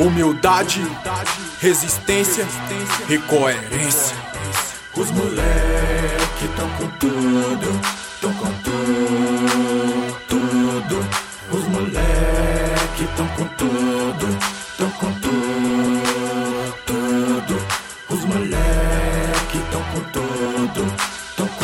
Humildade, resistência e coerência. Os moleque tão com tudo, tão com tudo. Os moleque tão com tudo, tão com tudo. Os moleque tão com tudo, tão com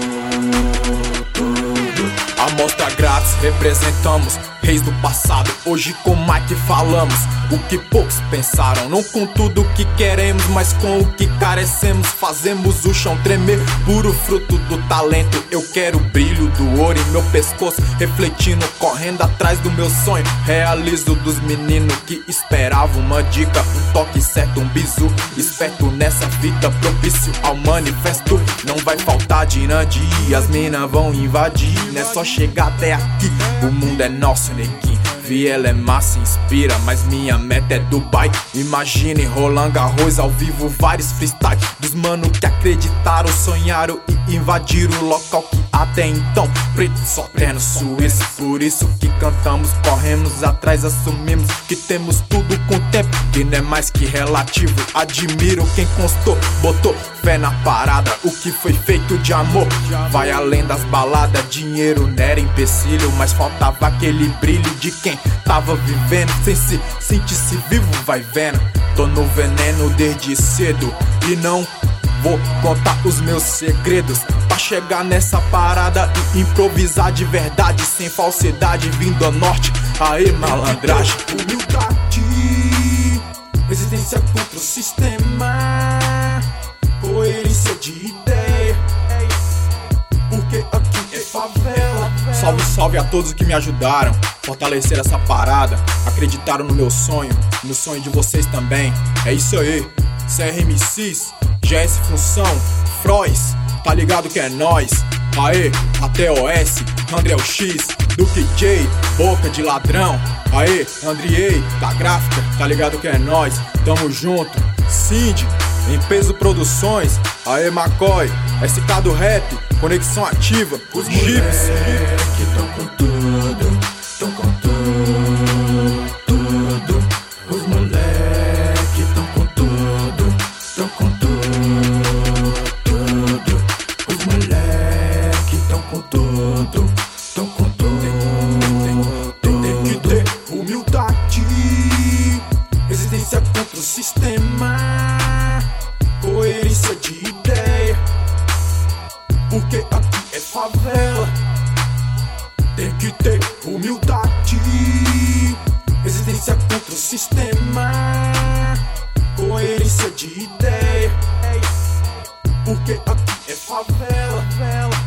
tudo. Amostra grátis, representamos reis do passado. Hoje com Mike falamos o que poucos pensaram. Não com tudo que queremos, mas com o que carecemos. Fazemos o chão tremer, puro fruto do talento. Eu quero o brilho do ouro em meu pescoço, refletindo, correndo atrás do meu sonho. Realizo dos meninos que esperavam uma dica, um toque certo, um bizu. Esperto nessa fita, propício ao manifesto. Não vai faltar dinandi, as minas vão invadir. Não é só chegar até aqui, o mundo é nosso, neguinho. Ela é massa, inspira, mas minha meta é Dubai. Imagine Roland Garros ao vivo, vários freestyle dos mano que acreditaram, sonharam e invadiram o local que até então preto só terno suíço. Por isso que cantamos, corremos atrás, assumimos que temos tudo com tempo, que não é mais que relativo. Admiro quem constou, botou fé na parada, o que foi feito de amor vai além das baladas. Dinheiro não era empecilho, mas faltava aquele brilho de quem tava vivendo sem se sentir-se vivo, vai vendo. Tô no veneno desde cedo e não vou contar os meus segredos pra chegar nessa parada e improvisar de verdade, sem falsidade, vindo ao norte. Aê, malandragem. Humildade, resistência contra o sistema, coerência de ideia, porque aqui é favela. Salve, salve a todos que me ajudaram, fortalecer essa parada, acreditaram no meu sonho, no sonho de vocês também. É isso aí, CRMCs, GS Função, Frois, tá ligado que é nóis. Aê, até OS, André X, Duke J, Boca de Ladrão. Aê, Andriei, da gráfica, tá ligado que é nóis. Tamo junto, Cindy, em Peso Produções. Aê, McCoy, SK do Rap, Conexão Ativa, Os Chips. moleque tão com tudo, tão com tudo. Os moleque tão com tudo, tão com tudo. Os moleque tão com tudo, tão com tudo. Tem que ter humildade, resistência contra o sistema, coerência de ideia, porque aqui é favela. Tem que ter humildade, resistência contra o sistema, coerência de ideia, porque aqui é favela.